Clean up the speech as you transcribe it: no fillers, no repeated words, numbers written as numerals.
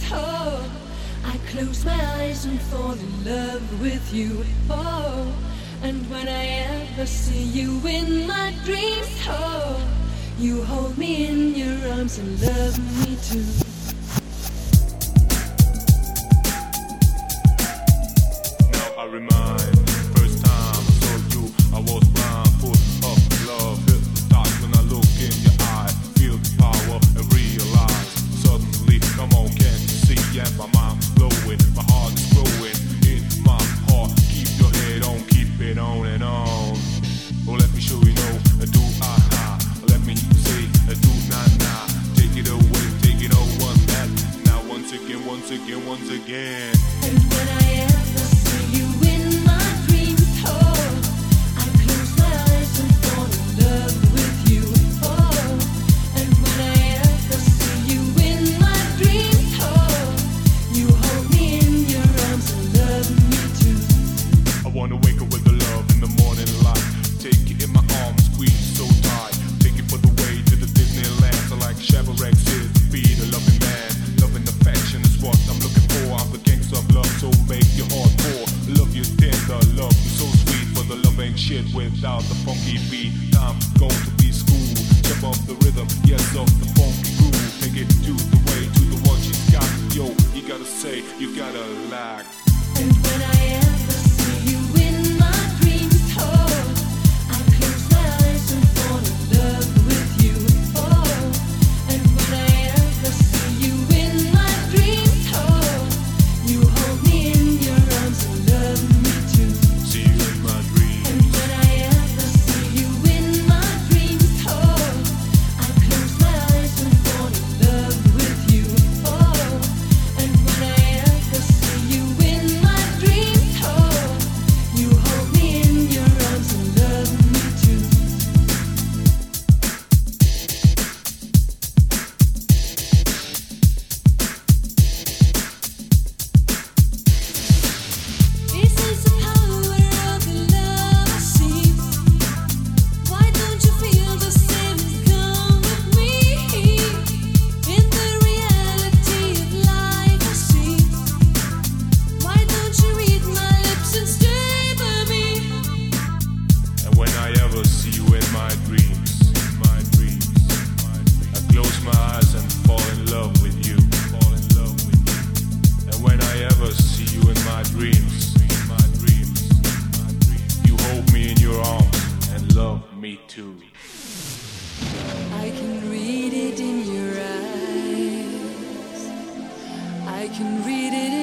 Oh, I close my eyes and fall in love with you. Oh, and when I ever see you in my dreams, oh, you hold me in your arms and love me too. Now I remind, first time I saw you, I was blind, full of love, hypnotized when I look in your eye, feel the power and realize, suddenly, come on, can't you see, yeah, my mind's blowing, my heart is growing, in my heart, keep your head on, keep it on and on, oh let me show you know, do aha, let me say, do na-na, take it away, take it all one that, now once again, once again, once again. And when I ever see you in my dreams, oh, I close my eyes and fall in love with you. Oh, and when I ever see you in my dreams, oh, you hold me in your arms and love me too. I wanna wake up with the love in the morning light. Take it in my arms, squeeze so tight. Take it for the way to the Disneyland. So like Chevrolet is to be the loving man. Love and affection is what I'm looking for. I'm the gangster of love, so make your heart pour. Love you tender, love you so sweet. For the love ain't shit without the funky beat. I'm going to be school. Jump off the rhythm, yes, of the funky groove. Take it to the way, to the one she's got. Yo, you gotta say, you gotta like. And when I ever see you in my dreams, oh, I close my eyes and fall in love with you. Oh, and when I ever see you in my dreams, oh, you hold me in your arms and love me too. See you in my dreams. And when I ever see you in my dreams, oh, I close my eyes and fall in love with you. Oh, and when I ever see you in my dreams, oh, you hold me in your arms and love me too. This is the power of love I see. Why don't you feel the same as come with me? In the reality of life I see. Why don't you read my lips and stay by me? And when I ever see you in my dreams, I close my eyes and fall in love with you. And when I ever see you in my dreams, you hold me in your arms and love me too. I can read it in your eyes. I can read it